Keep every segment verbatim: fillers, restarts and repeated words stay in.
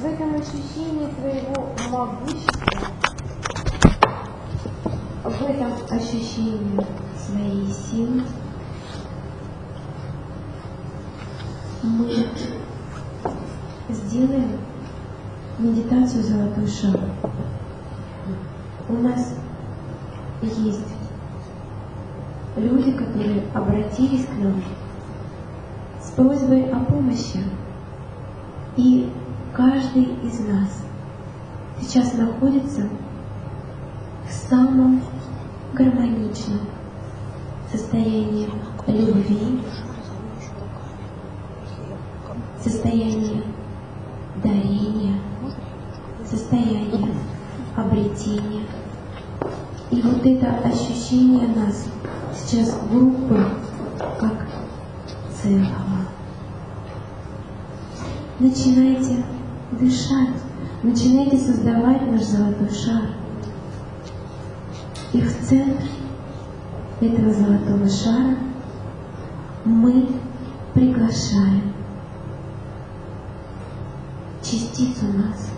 в этом ощущении твоего могущества, в этом ощущении своей силы мы сделаем медитацию «Золотой шар». У нас есть люди, которые обратились к нам с просьбой о помощи. И каждый из нас сейчас находится в самом гармоничном состоянии любви, состоянии дарения, состоянии обретения. И вот это ощущение нас сейчас группы как целого. Начинайте дышать, начинайте создавать наш золотой шар. И в центре этого золотого шара мы приглашаем частицу нас.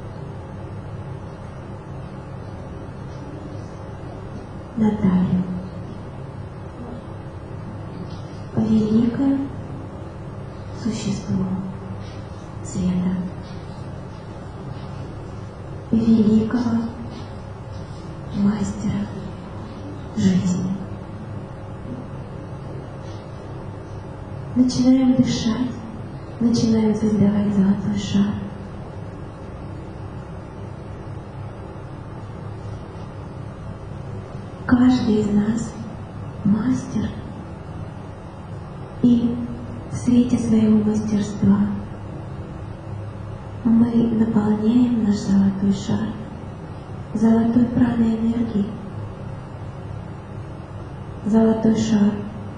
Наталью. Великое существо света. Великого мастера жизни. Начинаем дышать, начинаем создавать золотой шар. Каждый из нас мастер, и в свете своего мастерства мы наполняем наш золотой шар золотой праной энергией. Золотой шар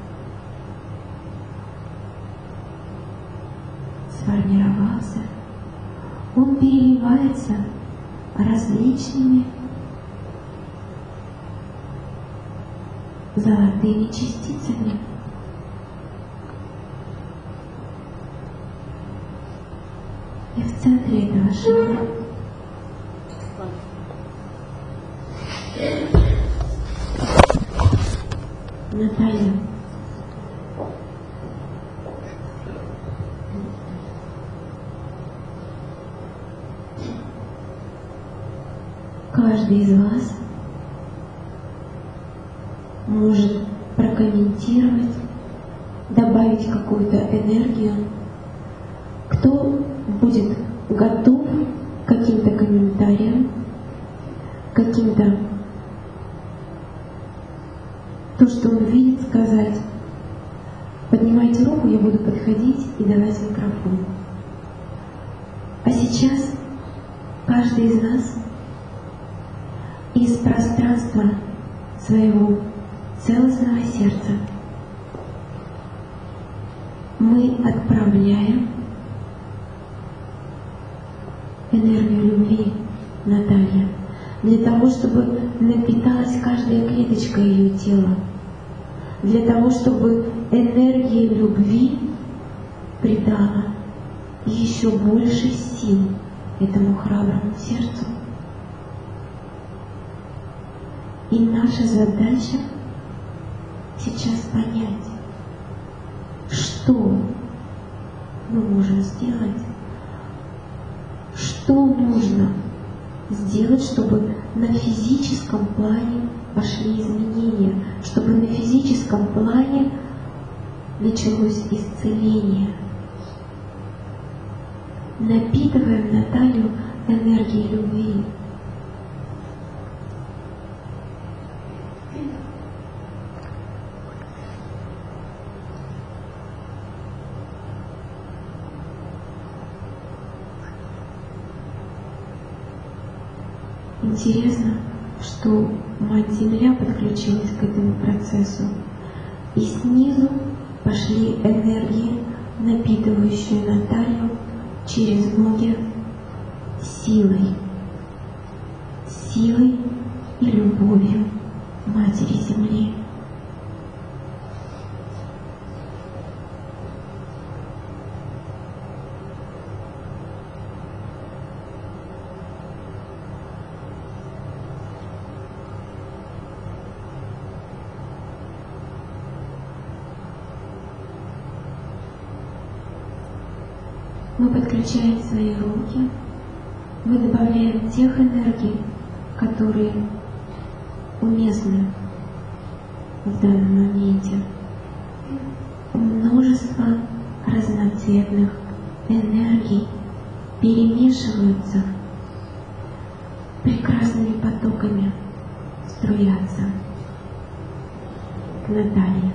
сформировался, он переливается различными золотыми частицами. И в центре этого шара Наталья. Каждый из вас может прокомментировать, добавить какую-то энергию. Кто будет готов к каким-то комментариям, каким-то то, что он видит, сказать. Поднимайте руку, я буду подходить и давать микрофон. А сейчас каждый из нас из пространства своего целостного сердца мы отправляем энергию любви, Наталья, для того, чтобы напиталась каждая клеточка ее тела, для того, чтобы энергия любви придала еще больше сил этому храброму сердцу. И наша задача сейчас понять, что мы можем сделать, что нужно сделать, чтобы на физическом плане пошли изменения, чтобы на физическом плане началось исцеление. Напитываем Наталью энергией любви. Интересно, что Мать-Земля подключилась к этому процессу, и снизу пошли энергии, напитывающие Наталью через ноги силой, силой и любовью Матери Земли. мы подключаем свои руки, мы добавляем тех энергий, которые уместны в данном моменте. Множество разноцветных энергий перемешиваются, прекрасными потоками струятся к Наталье.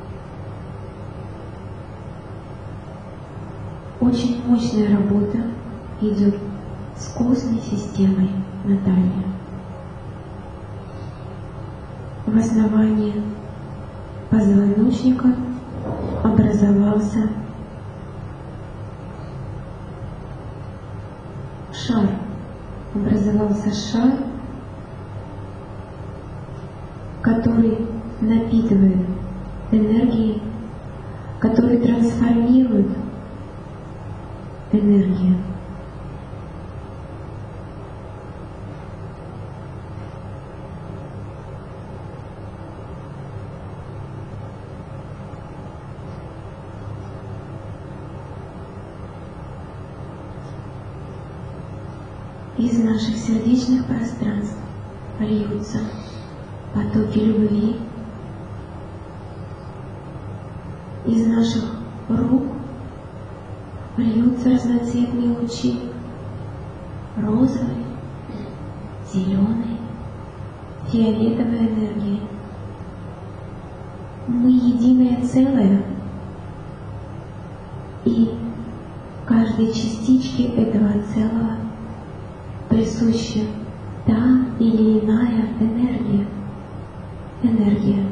Очень мощная работа идет с костной системой Натальи. В основании позвоночника образовался шар. Образовался шар, который напитывает энергией, который трансформирует энергию. Из наших сердечных пространств льются потоки любви, из наших рук льются разноцветные лучи, розовой, зеленой, фиолетовой энергии. Мы единое целое, и каждой частичке этого целого присуща та или иная энергия. Энергия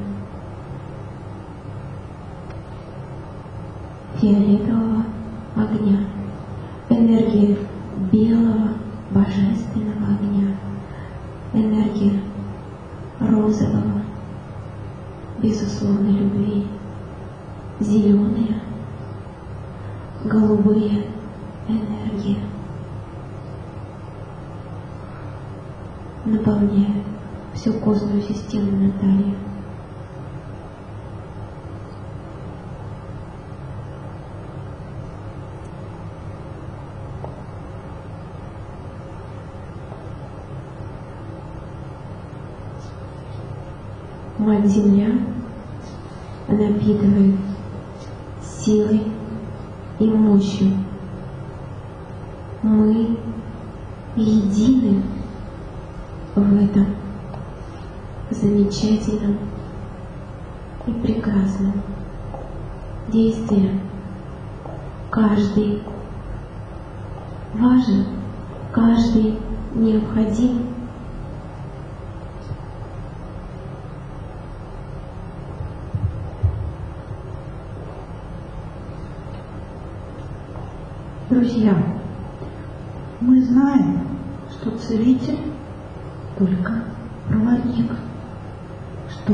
фиолетового огня, энергия белого божественного огня, энергия розового безусловной любви, зеленые, голубые энергии наполняют всю костную систему Натальи. Мать-Земля напитывает силой и мощью. Мы едины в этом замечательном и прекрасном действии. Каждый важен, каждый необходим. Друзья, мы знаем, что целитель только проводник, что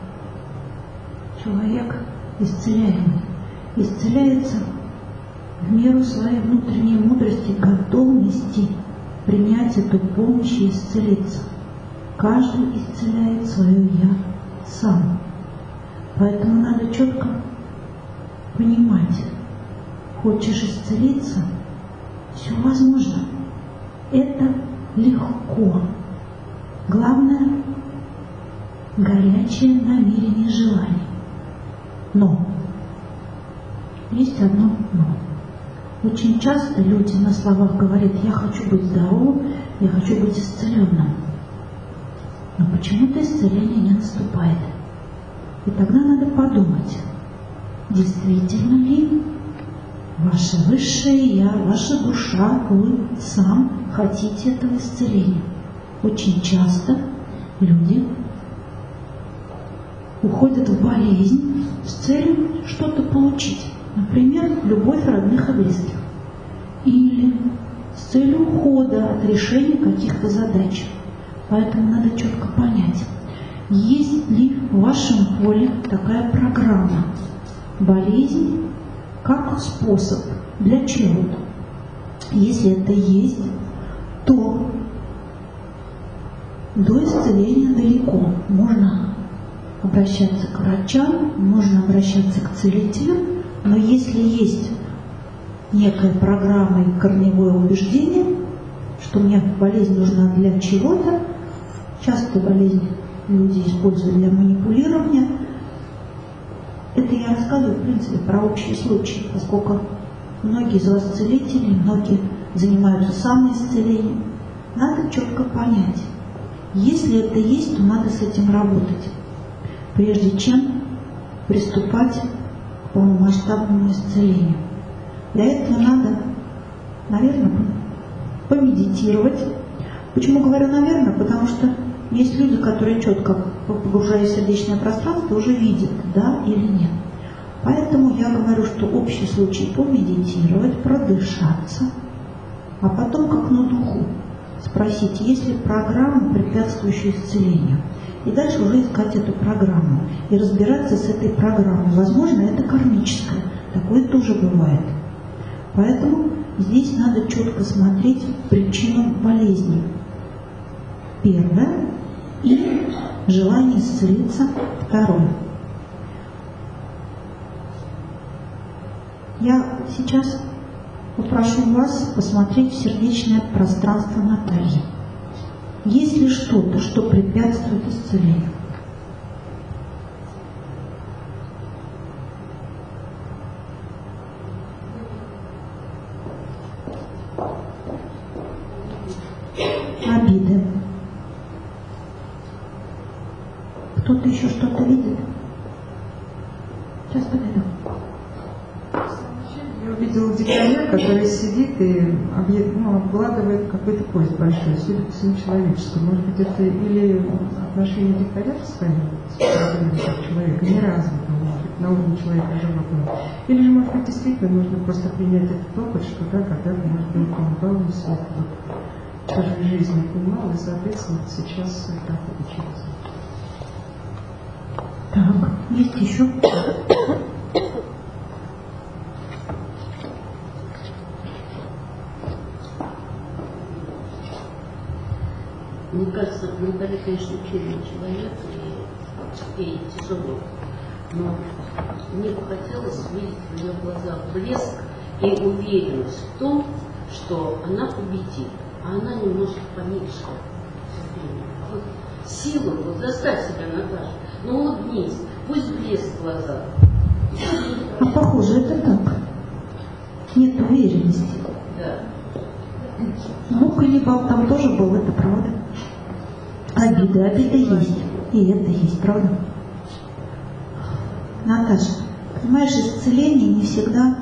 человек исцеляемый исцеляется в меру своей внутренней мудрости, готовности принять эту помощь и исцелиться. Каждый исцеляет свое «я» сам. Поэтому надо четко понимать, хочешь исцелиться, все возможно. Это легко. Главное — горячее намерение, желание. Но есть одно но. Очень часто люди на словах говорят: я хочу быть здоровым, я хочу быть исцеленным. Но почему-то исцеление не наступает. И тогда надо подумать, действительно ли ваше высшее Я, ваша душа, вы сам хотите этого исцеления. Очень часто люди уходят в болезнь с целью что-то получить. Например, любовь родных и близких. Или с целью ухода от решения каких-то задач. Поэтому надо четко понять, есть ли в вашем поле такая программа. Болезнь как способ для чего-то. Если это есть, то до исцеления далеко. Можно обращаться к врачам, можно обращаться к целителям, но если есть некой программой корневое убеждение, что мне болезнь нужна для чего-то. Часто болезнь люди используют для манипулирования. Это я рассказываю, в принципе, про общие случаи, поскольку многие из вас целители, многие занимаются самоисцелением. Надо четко понять, если это есть, то надо с этим работать, прежде чем приступать к полномасштабному исцелению. Для этого надо, наверное, помедитировать. Почему говорю «наверное»? Потому что есть люди, которые четко, погружаясь в сердечное пространство, уже видят, да или нет. Поэтому я говорю, что общий случай помедитировать, продышаться, а потом как на духу спросить, есть ли программа, препятствующая исцелению. И дальше уже искать эту программу и разбираться с этой программой. Возможно, это кармическое. Такое тоже бывает. Поэтому здесь надо четко смотреть причину болезни. Первое. И желание исцелиться. Второе. Я сейчас попрошу вас посмотреть в сердечное пространство Натальи. Есть ли что-то, что препятствует исцелению? Обиды. Кто-то еще что-то видит? Сейчас подойду. Я увидела дикаря, который сидит и ну, обгладывает какой-то поезд большой, судя по всему, человеческий. Может быть, это или отношение дикаря к своему человека неразвитого, может быть, на уровне человека животного. Или же, может быть, действительно нужно просто принять этот опыт, что да, когда-то, может быть, он балуется, вот, чужой жизни понимал, и, соответственно, сейчас так учится. Так, есть еще? Мне кажется, Наталья, конечно, чудный человек и, и тяжело. Но мне бы хотелось видеть в ее глазах блеск и уверенность в том, что она победит, а она немножко поменьше. Вот силу, вот заставь себя, Наташа, ну улыбнись, пусть блеск в глазах. А похоже, это так. Нет уверенности. Да. Ну, каннибал там тоже был, это правда. Обида, обида есть. И это есть, правда? Наташа, понимаешь, исцеление не всегда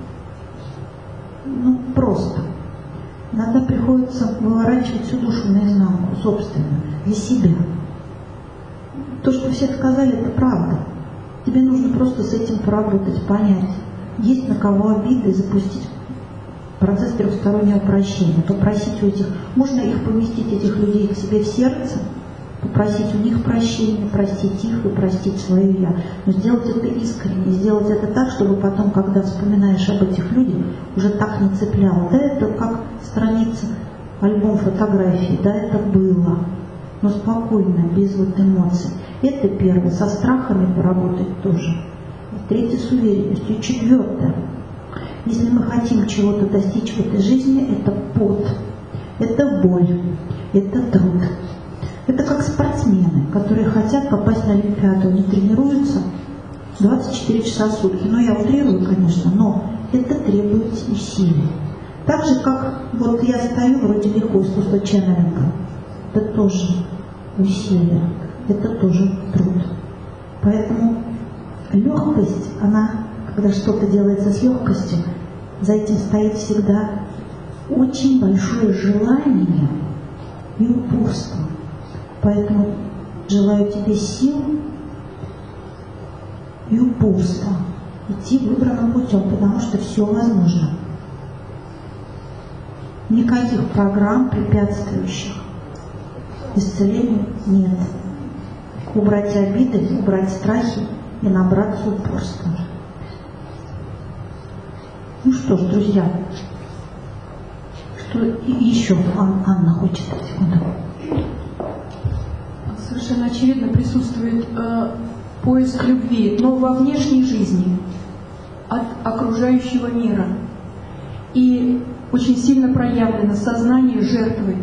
ну, просто. Иногда приходится выворачивать всю душу наизнанку, собственно, для себя. То, что все сказали, это правда. Тебе нужно просто с этим поработать, понять, есть на кого обиды, запустить процесс трехстороннего прощения, попросить у этих, можно их поместить, этих людей, к себе в сердце, попросить у них прощения, простить их и простить свое «я». Но сделать это искренне, сделать это так, чтобы потом, когда вспоминаешь об этих людях, уже так не цепляло. Да, это как страница, альбом фотографий, да, это было, но спокойно, без вот эмоций. Это первое, со страхами поработать тоже. Третье, с уверенностью. Четвертое. Если мы хотим чего-то достичь в этой жизни, это пот, это боль, это труд. Это как спортсмены, которые хотят попасть на Олимпиаду. Они тренируются двадцать четыре часа в сутки. Ну, я утрирую, конечно, но это требует усилий. Так же, как вот я стою, вроде легко, искусство ченнелинга. Это тоже усилие, это тоже труд. Поэтому легкость, она, когда что-то делается с легкостью, за этим стоит всегда очень большое желание и упорство. Поэтому желаю тебе сил и упорства идти выбранным путем, потому что все возможно. Никаких программ, препятствующих исцелению, нет. Убрать обиды, убрать страхи и набраться упорства. Ну что ж, друзья, что еще Ан- Анна хочет? Секунду. Совершенно очевидно присутствует э, поиск любви, но во внешней жизни, от окружающего мира. и очень сильно проявлено сознание жертвы.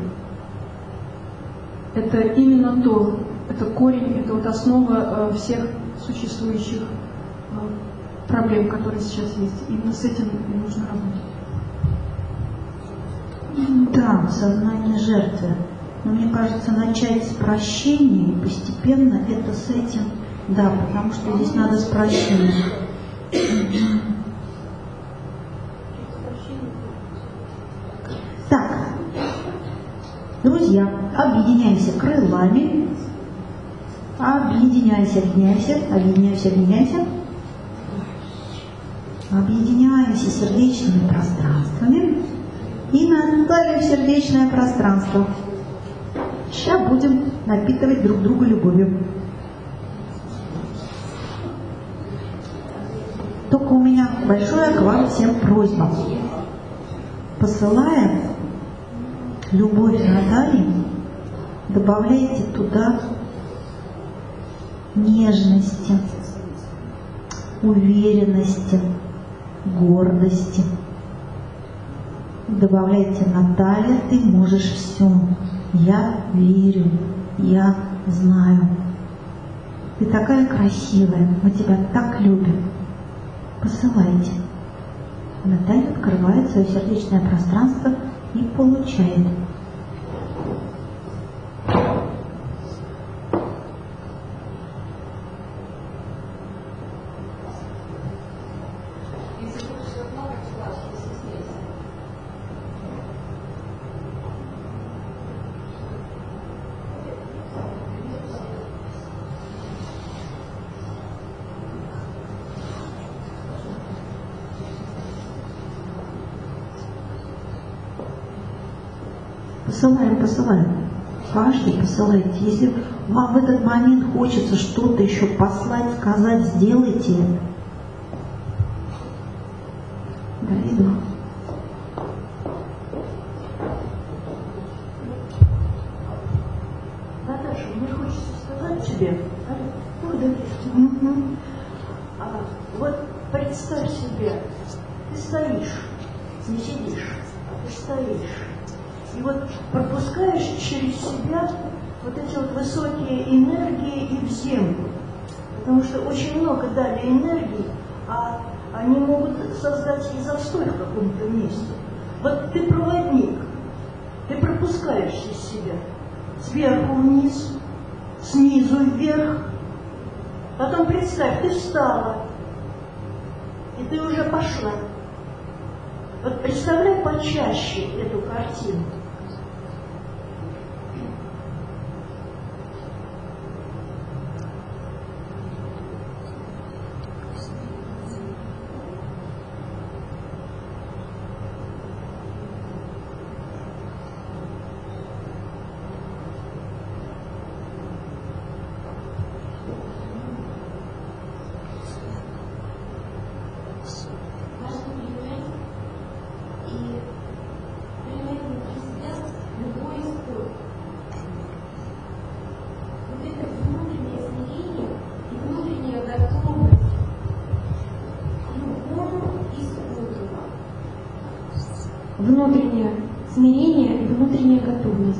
Это именно то, это корень, это вот основа э, всех существующих э, проблем, которые сейчас есть. Именно с этим и нужно работать. Да, сознание жертвы. Но мне кажется, начать с прощения и постепенно это с этим, да, потому что здесь надо с прощения. Так, друзья, объединяемся крылами, объединяйся, объединяйся, объединяйся, объединяйся, объединяемся сердечными пространствами и наставим сердечное пространство. Сейчас будем напитывать друг друга любовью. Только у меня большая к вам всем просьба. Посылая любовь Натальи, добавляйте туда нежности, уверенности, гордости. Добавляйте: Наталья, ты можешь все. Я верю, я знаю. Ты такая красивая, мы тебя так любим. Посылайте. Наталья открывает свое сердечное пространство и получает. Посылаем, посылаем. Каждый посылайте. Если вам в этот момент хочется что-то еще послать, сказать, сделайте это. Да, иду. Наташа, мне хочется сказать тебе, Угу. а, вот представь себе, ты стоишь, не сидишь, а ты стоишь. И вот пропускаешь через себя вот эти вот высокие энергии и в землю. Потому что очень много дали энергии, а они могут создать и застой в каком-то месте. Вот ты проводник, ты пропускаешь через себя сверху вниз, снизу вверх. Потом представь, ты встала, и ты уже пошла. Вот представляй почаще эту картину. Внутреннее смирение и внутренняя готовность.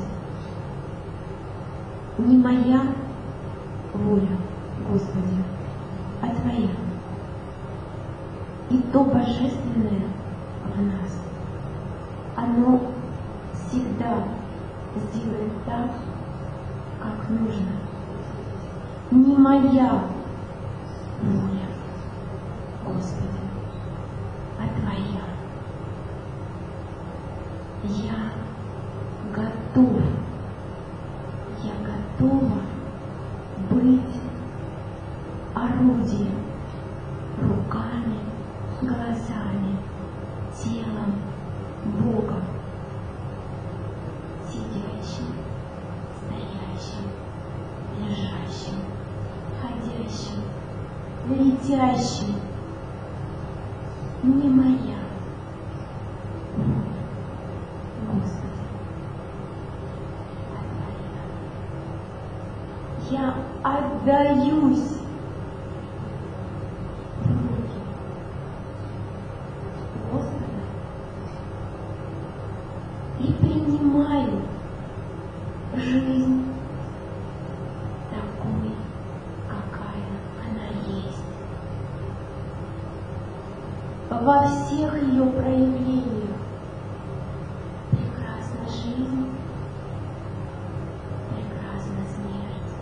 Не моя воля, Господи, а Твоя. И то божественное в нас, оно всегда сделает так, как нужно. Не моя воля, Господи, а Твоя. Я готов, я готова быть орудием, руками, глазами, телом Бога, сидящим, стоящим, лежащим, ходящим, летящим. Не моя. Я отдаюсь в руки Господа и принимаю жизнь такой, какая она есть. Во всех ее проявлениях. Прекрасна жизнь, прекрасна смерть.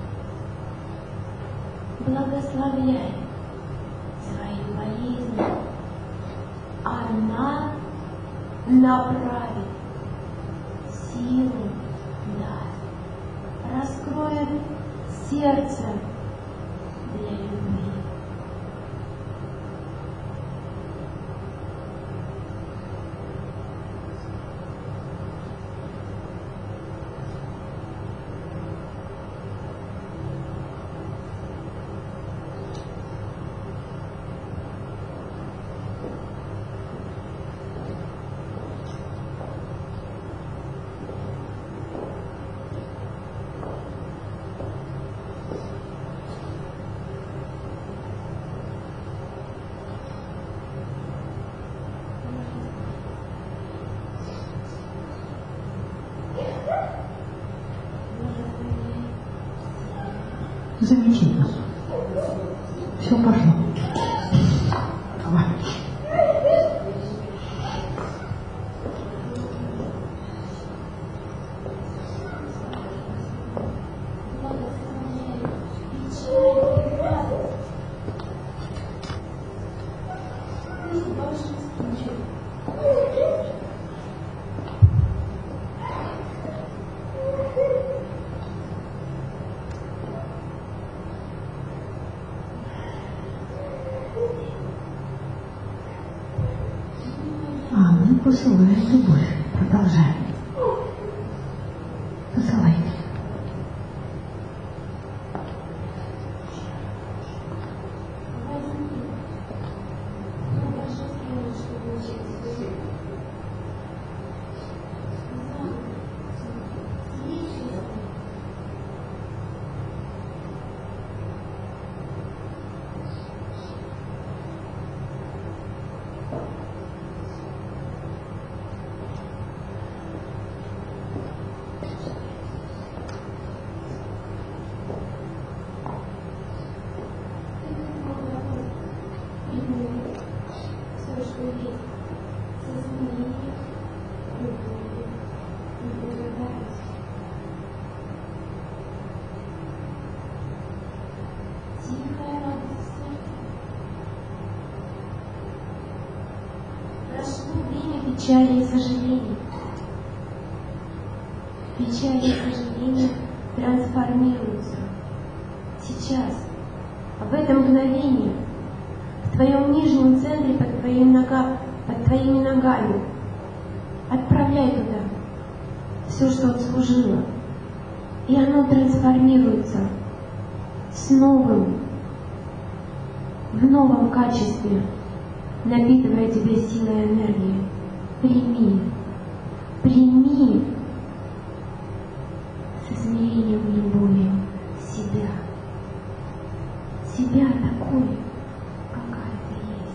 Благословляй свою болезнь, она направит силу, даст, раскроет сердце для любви. Замечательно. Все пошло. Давай. Анна посылает любовь. Продолжаем. Посылайте. Печали и сожаления. Печали и сожаления трансформируются. Сейчас, в это мгновение, в твоем нижнем центре, под, твоим нога, под твоими ногами, отправляй туда все, что отслужило. И оно трансформируется с новым, в новом качестве, напитывая тебя силой энергии. Прими, прими с измерением любови себя, себя такой, какая ты есть.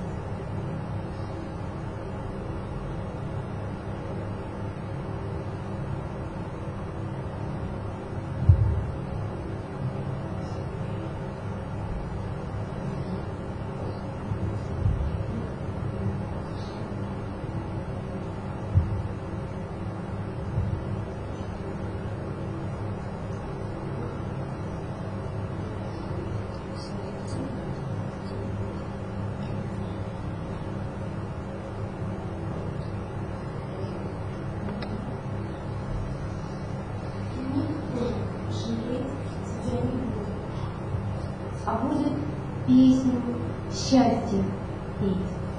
А будет песню счастья петь.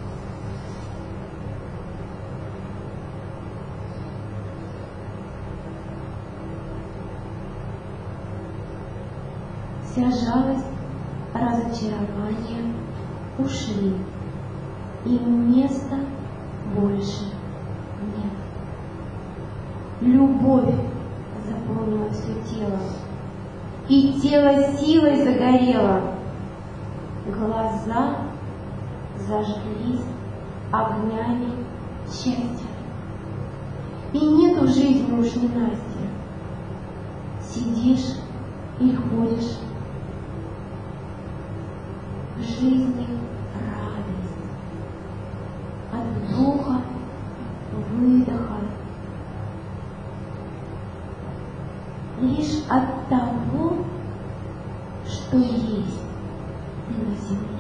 Вся жалость, разочарование ушли, и места больше нет. Любовь заполнила все тело, и тело силой загорело. Глаза зажглись огнями счастья. И нету в жизни уж ненастья. Сидишь или ходишь. В жизни радость. От вдоха, выдоха. Лишь от того, что есть на земле.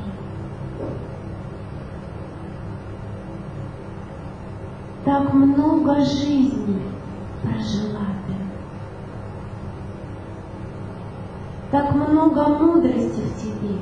Так много жизни прожила ты. Так много мудрости в тебе.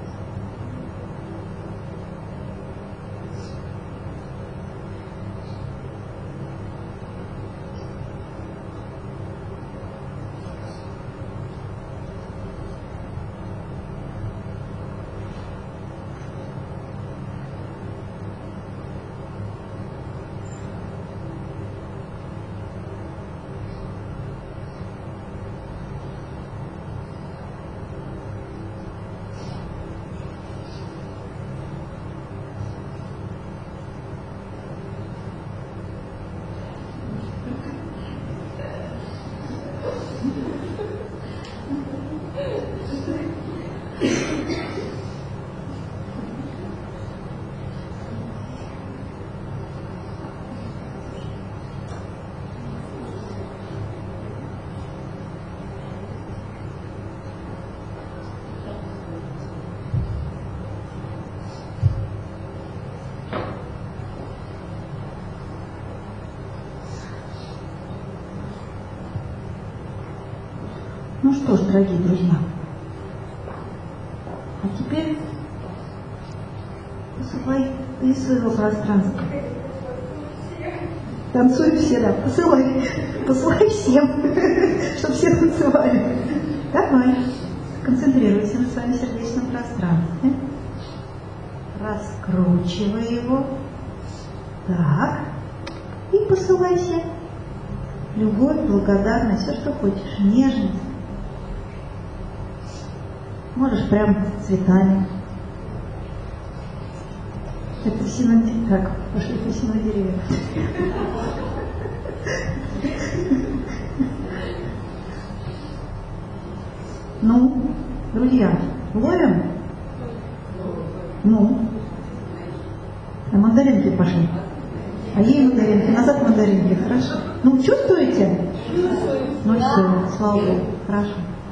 Ну что ж, дорогие друзья, а теперь посылай ты из своего пространства. Танцуй все, да, посылай, посылай всем, чтобы все танцевали. Давай, концентрируйся на своем сердечном пространстве. Раскручивай его. Так. И посылайся. Любовь, благодарность, все, что хочешь, нежность. Можешь прям цветами. Это синоним. Так, пошли по синодеревья. Ну, друзья, ловим? Ну. А мандаринки пошли. А ей мандаринки, назад мандаринки, хорошо. Ну, чувствуете? Ну все, слава Богу, хорошо.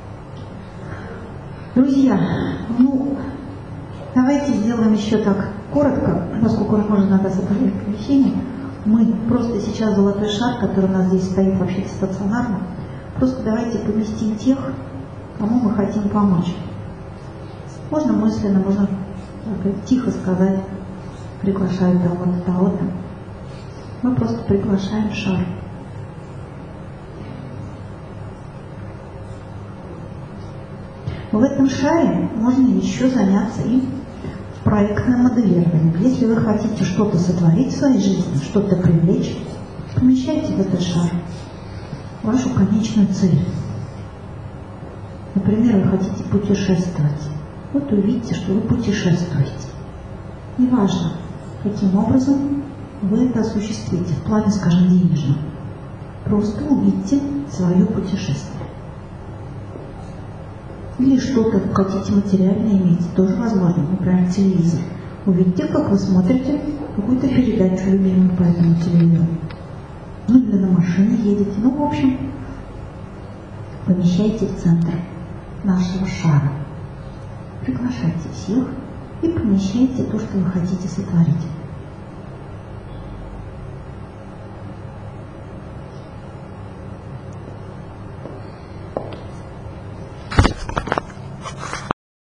Друзья, ну, давайте сделаем еще так коротко, поскольку нам уже надо закрыть помещение. Мы просто сейчас золотой шар, который у нас здесь стоит вообще стационарно, просто давайте поместим тех, кому мы хотим помочь. Можно мысленно, можно так, тихо сказать, приглашаю того-то, того-то. Мы просто приглашаем шар. В этом шаре можно еще заняться и проектным моделированием. Если вы хотите что-то сотворить в своей жизни, что-то привлечь, помещайте в этот шар вашу конечную цель. Например, вы хотите путешествовать. Вот увидите, что вы путешествуете. Неважно, каким образом вы это осуществите, в плане, скажем, денежном. Просто увидите свое путешествие. Или что-то хотите материальное иметь, тоже возможно, например, телевизор. Увидите, как вы смотрите какую-то передачу любимую по этому телевизору. Ну, или на машине едете. Ну, в общем, помещайте в центр нашего шара. Приглашайте всех и помещайте то, что вы хотите сотворить.